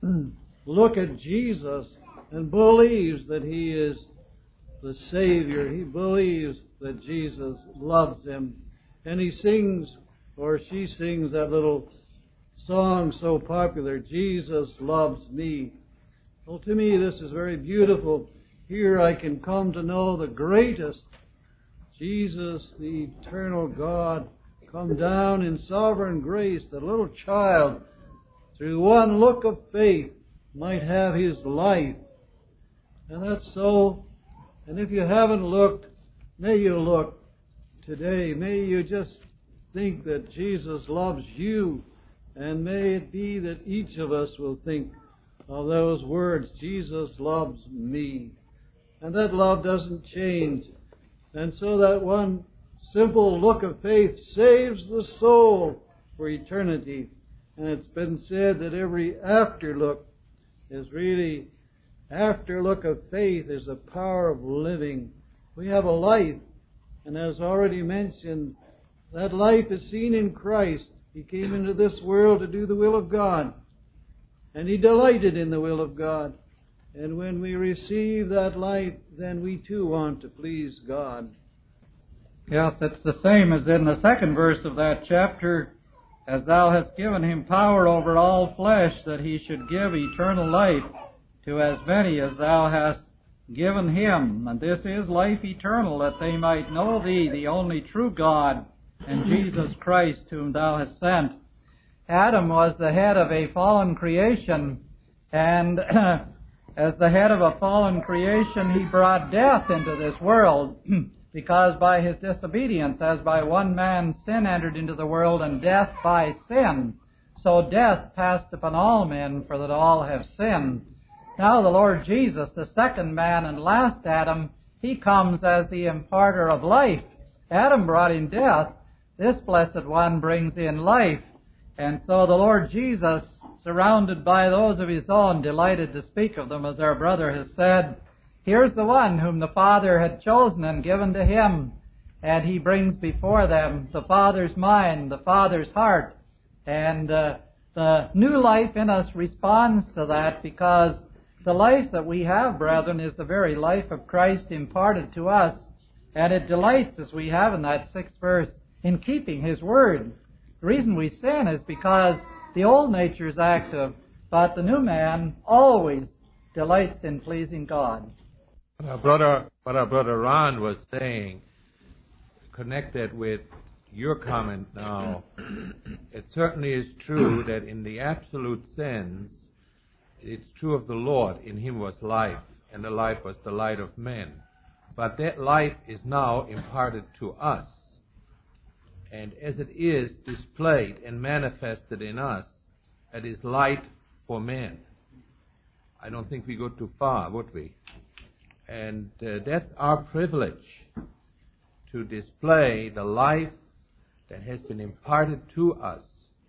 look at Jesus and believes that He is the Savior. He believes that Jesus loves him. And he sings, or she sings, that little song so popular, Jesus Loves Me. Well, to me this is very beautiful. Here I can come to know the greatest, Jesus, the eternal God, come down in sovereign grace, that a little child, through one look of faith, might have his life. And that's so. And if you haven't looked, may you look today. May you just think that Jesus loves you. And may it be that each of us will think of those words, Jesus loves me. And that love doesn't change. And so that one simple look of faith saves the soul for eternity. And it's been said that every afterlook is really, afterlook of faith is the power of living. We have a life, and as already mentioned, that life is seen in Christ. He came into this world to do the will of God, and He delighted in the will of God. And when we receive that life, then we too want to please God. Yes, it's the same as in the second verse of that chapter. As thou hast given him power over all flesh, that he should give eternal life to as many as thou hast given him. And this is life eternal, that they might know thee, the only true God, and Jesus Christ, whom thou hast sent. Adam was the head of a fallen creation, and as the head of a fallen creation, he brought death into this world, because by his disobedience, as by one man sin entered into the world, and death by sin, so death passed upon all men, for that all have sinned. Now the Lord Jesus, the second man and last Adam, He comes as the imparter of life. Adam brought in death. This blessed one brings in life. And so the Lord Jesus, surrounded by those of His own, delighted to speak of them, as our brother has said, here's the one whom the Father had chosen and given to Him. And He brings before them the Father's mind, the Father's heart. And uh, the new life in us responds to that, because the life that we have, brethren, is the very life of Christ imparted to us. And it delights, as we have in that sixth verse, in keeping His word. The reason we sin is because the old nature is active, but the new man always delights in pleasing God. What our brother, what our brother Ron was saying, connected with your comment now, it certainly is true that in the absolute sense, it's true of the Lord. In Him was life, and the life was the light of men. But that life is now imparted to us. And as it is displayed and manifested in us, it is light for men. I don't think we go too far, would we? And uh, that's our privilege. to display the life that has been imparted to us.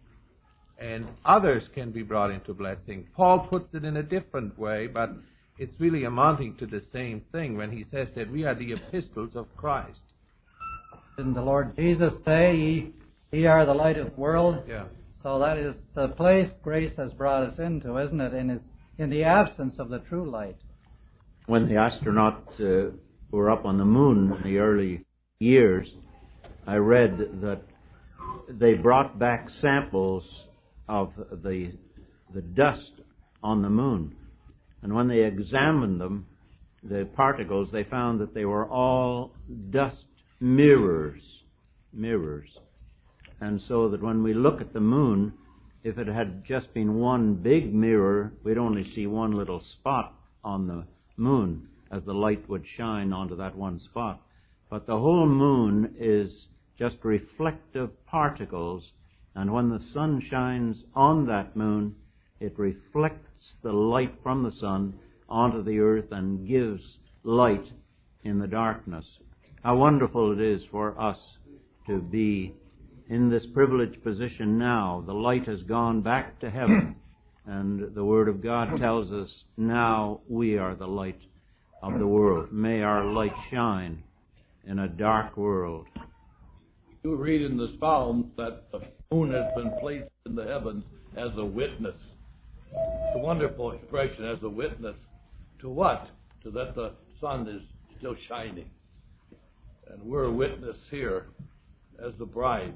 And others can be brought into blessing. Paul puts it in a different way, but it's really amounting to the same thing when he says that we are the epistles of Christ. Didn't the Lord Jesus say, ye, ye are the light of the world? Yeah. So that is a place grace has brought us into, isn't it, in, his, in the absence of the true light. When the astronauts uh, were up on the moon in the early years, I read that they brought back samples of the the dust on the moon. And when they examined them, the particles, they found that they were all dust mirrors. Mirrors. And so that when we look at the moon, if it had just been one big mirror, we'd only see one little spot on the moon as the light would shine onto that one spot. But the whole moon is just reflective particles, and when the sun shines on that moon, it reflects the light from the sun onto the earth and gives light in the darkness. How wonderful it is for us to be in this privileged position now. The light has gone back to heaven, and the Word of God tells us now we are the light of the world. May our light shine in a dark world. You read in the Psalms that the moon has been placed in the heavens as a witness. It's a wonderful expression, as a witness. To what? To that the sun is still shining. And we're a witness here as the bride.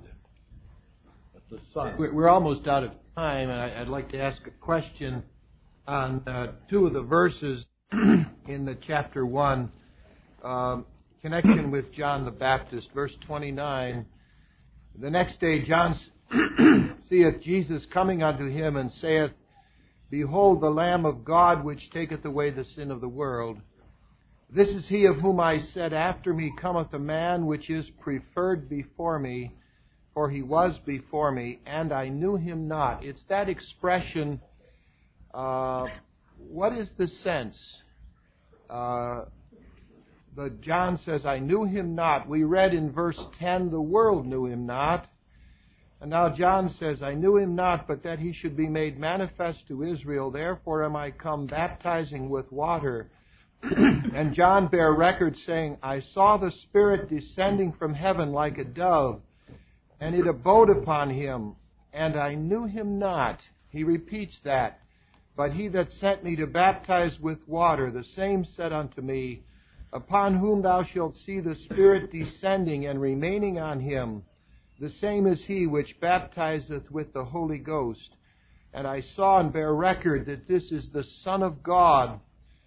That the sun. We're almost out of time, and I'd like to ask a question on uh, two of the verses in the chapter one, um, connection with John the Baptist, verse twenty-nine. The next day John seeth Jesus coming unto him, and saith, Behold the Lamb of God, which taketh away the sin of the world. This is he of whom I said, After me cometh a man which is preferred before me, for he was before me, and I knew him not. It's that expression. Uh, what is the sense? Uh, the John says, I knew him not. We read in verse ten, the world knew him not. And now John says, I knew him not, but that he should be made manifest to Israel. Therefore am I come baptizing with water. And John bare record, saying, I saw the Spirit descending from heaven like a dove, and it abode upon him, and I knew him not. He repeats that. But he that sent me to baptize with water, the same said unto me, Upon whom thou shalt see the Spirit descending and remaining on him, the same is he which baptizeth with the Holy Ghost. And I saw and bear record that this is the Son of God.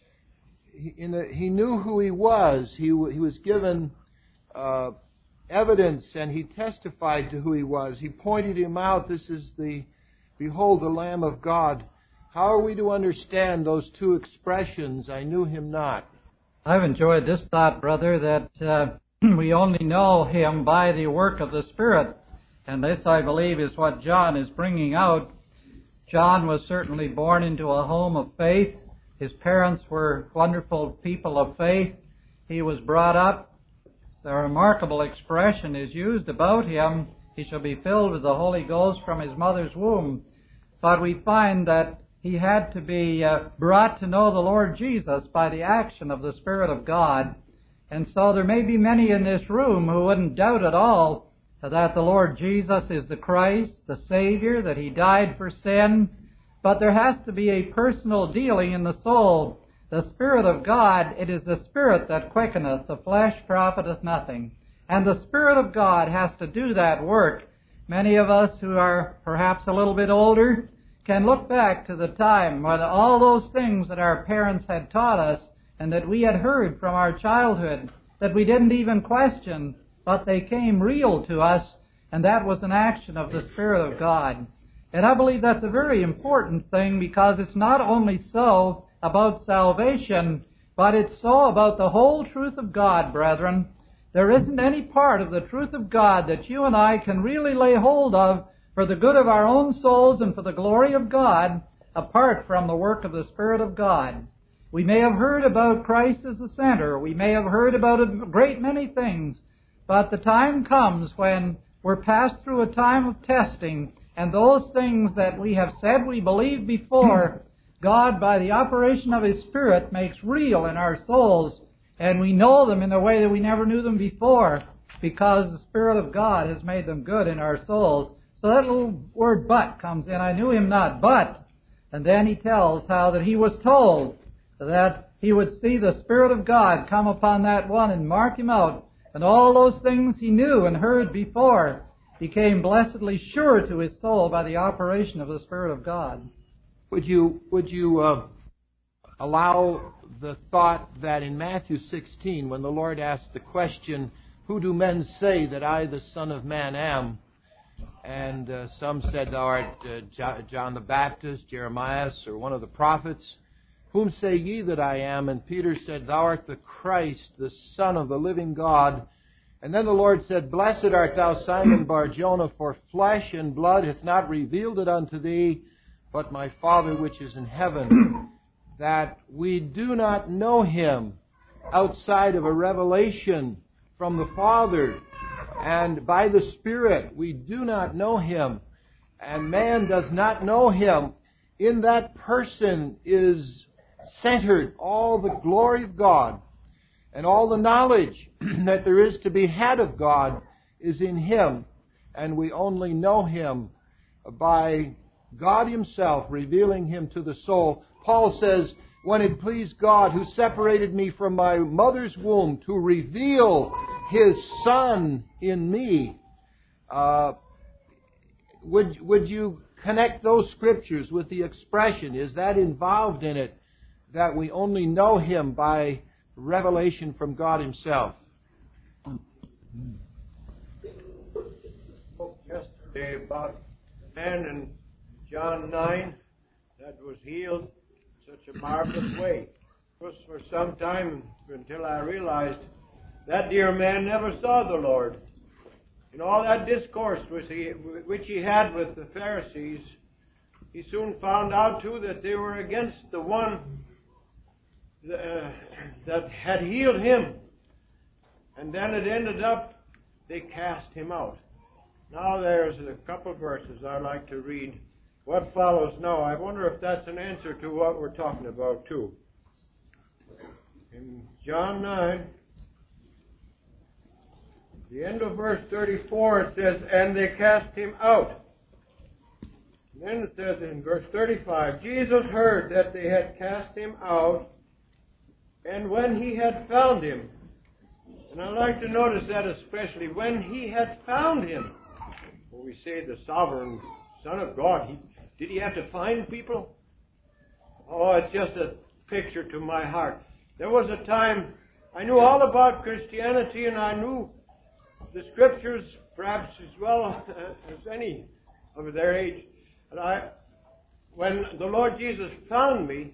He, in a, he knew who he was. He, he was given uh, evidence, and he testified to who he was. He pointed him out. This is the, behold, the Lamb of God. How are we to understand those two expressions, I knew him not? I've enjoyed this thought, brother, that uh, we only know him by the work of the Spirit. And this, I believe, is what John is bringing out. John was certainly born into a home of faith. His parents were wonderful people of faith. He was brought up. The remarkable expression is used about him, he shall be filled with the Holy Ghost from his mother's womb. But we find that he had to be uh, brought to know the Lord Jesus by the action of the Spirit of God. And so there may be many in this room who wouldn't doubt at all that the Lord Jesus is the Christ, the Savior, that he died for sin. But there has to be a personal dealing in the soul. The Spirit of God, it is the Spirit that quickeneth, the flesh profiteth nothing. And the Spirit of God has to do that work. Many of us who are perhaps a little bit older can look back to the time when all those things that our parents had taught us and that we had heard from our childhood, that we didn't even question, but they came real to us, and that was an action of the Spirit of God. And I believe that's a very important thing, because it's not only so about salvation, but it's so about the whole truth of God, brethren. There isn't any part of the truth of God that you and I can really lay hold of for the good of our own souls and for the glory of God, apart from the work of the Spirit of God. We may have heard about Christ as the center. We may have heard about a great many things. But the time comes when we're passed through a time of testing, and those things that we have said we believe before, God, by the operation of His Spirit, makes real in our souls, and we know them in a way that we never knew them before, because the Spirit of God has made them good in our souls. So that little word "but" comes in. I knew him not, but. And then he tells how that he was told that he would see the Spirit of God come upon that one and mark him out. And all those things he knew and heard before became blessedly sure to his soul by the operation of the Spirit of God. Would you would you uh, allow the thought that in Matthew sixteen, when the Lord asked the question, "Who do men say that I, the Son of Man, am?" And uh, some said, "Thou art uh, John the Baptist, Jeremiah, or one of the prophets. Whom say ye that I am?" And Peter said, "Thou art the Christ, the Son of the living God." And then the Lord said, "Blessed art thou, Simon Bar-Jonah, for flesh and blood hath not revealed it unto thee, but my Father which is in heaven." That we do not know Him outside of a revelation from the Father. And by the Spirit, we do not know Him. And man does not know Him. In that person is centered all the glory of God. And all the knowledge that there is to be had of God is in Him. And we only know Him by God Himself revealing Him to the soul. Paul says, "When it pleased God, who separated me from my mother's womb, to reveal His Son in me." Uh, would, would you connect those scriptures with the expression? Is that involved in it, that we only know Him by revelation from God Himself? Spoke yesterday about a man in John nine that was healed in such a marvelous way. It was for some time until I realized that dear man never saw the Lord. In all that discourse which he, which he had with the Pharisees, he soon found out too that they were against the one uh, that had healed him. And then it ended up they cast him out. Now there's a couple verses I'd like to read. What follows now, I wonder if that's an answer to what we're talking about too. In John nine, the end of verse thirty-four, it says, "And they cast him out." And then it says in verse thirty-five, "Jesus heard that they had cast him out, and when he had found him," and I like to notice that especially, when he had found him. When we say the sovereign Son of God, he, did he have to find people? Oh, it's just a picture to my heart. There was a time I knew all about Christianity, and I knew the Scriptures perhaps as well as any of their age. And I, when the Lord Jesus found me,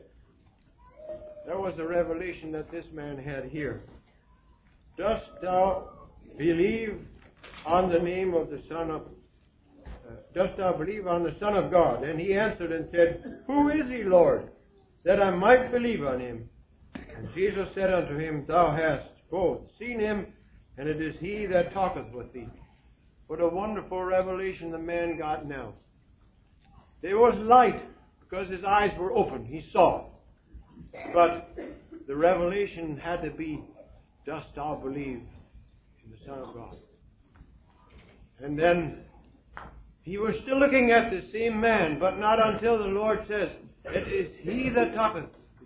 there was a revelation that this man had here. "Dost thou believe on the name of the Son of uh, dost thou believe on the Son of God?" And he answered and said, "Who is he, Lord, that I might believe on him?" And Jesus said unto him, "Thou hast both seen him, and it is he that talketh with thee." What a wonderful revelation the man got now. There was light, because his eyes were open. He saw. But the revelation had to be, "Dost thou believe in the Son of God?" And then he was still looking at the same man, but not until the Lord says, "It is he that talketh."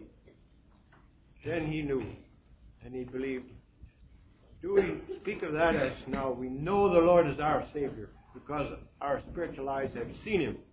Then he knew, and he believed. Do we speak of that as now we know the Lord is our Savior because our spiritual eyes have seen Him?